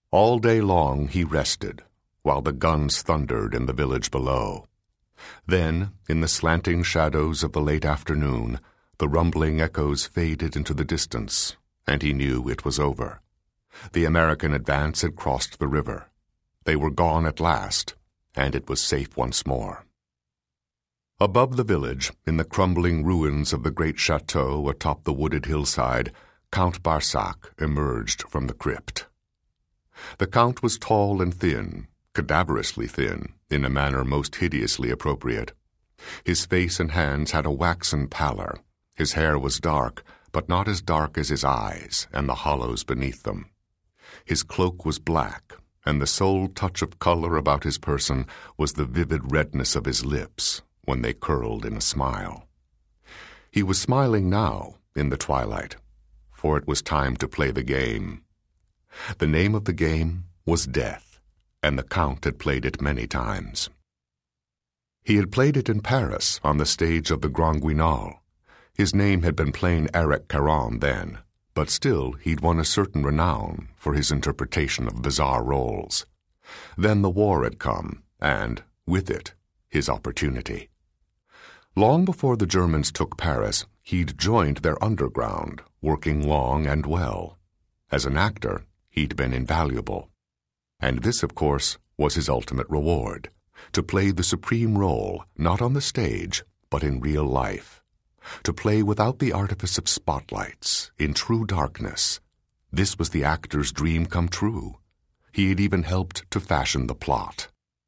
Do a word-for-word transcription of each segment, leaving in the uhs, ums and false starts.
All day long he rested, while the guns thundered in the village below. Then, in the slanting shadows of the late afternoon, the rumbling echoes faded into the distance, and he knew it was over. The American advance had crossed the river. They were gone at last, and it was safe once more. Above the village, in the crumbling ruins of the great chateau atop the wooded hillside, Count Barsac emerged from the crypt. The Count was tall and thin, cadaverously thin, in a manner most hideously appropriate. His face and hands had a waxen pallor. His hair was dark, but not as dark as his eyes and the hollows beneath them. His cloak was black, and the sole touch of color about his person was the vivid redness of his lips when they curled in a smile. He was smiling now, in the twilight, for it was time to play the game. The name of the game was death, and the Count had played it many times. He had played it in Paris on the stage of the Grand Guignol. His name had been plain Eric Caron then, but still he'd won a certain renown for his interpretation of bizarre roles. Then the war had come, and, with it, his opportunity. Long before the Germans took Paris, he'd joined their underground, working long and well. As an actor, he'd been invaluable. And this, of course, was his ultimate reward, to play the supreme role, not on the stage, but in real life. To play without the artifice of spotlights, in true darkness. This was the actor's dream come true. He had even helped to fashion the plot.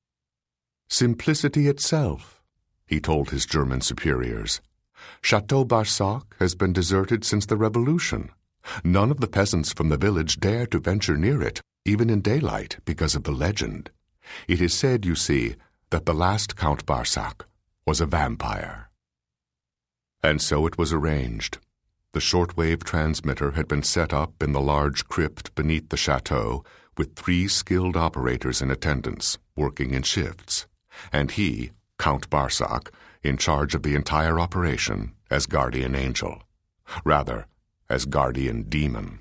Simplicity itself, he told his German superiors. Chateau Barsac has been deserted since the Revolution. None of the peasants from the village dare to venture near it, even in daylight, because of the legend. It is said, you see, that the last Count Barsac was a vampire. And so it was arranged. The shortwave transmitter had been set up in the large crypt beneath the chateau, with three skilled operators in attendance, working in shifts, and he, Count Barsac, in charge of the entire operation as guardian angel. Rather, as guardian demon.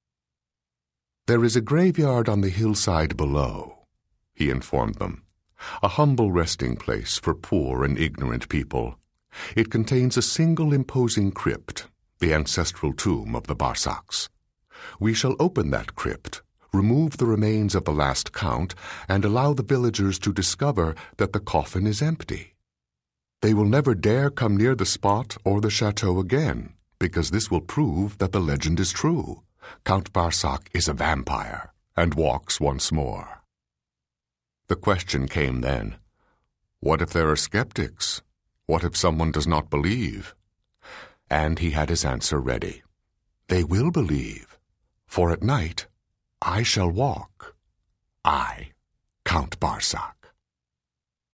There is a graveyard on the hillside below, he informed them, a humble resting place for poor and ignorant people. It contains a single imposing crypt, the ancestral tomb of the Barsacs. We shall open that crypt, remove the remains of the last count, and allow the villagers to discover that the coffin is empty. They will never dare come near the spot or the chateau again, because this will prove that the legend is true. Count Barsac is a vampire, and walks once more. The question came then, what if there are skeptics? What if someone does not believe? And he had his answer ready. They will believe, for at night I shall walk. I, Count Barsac.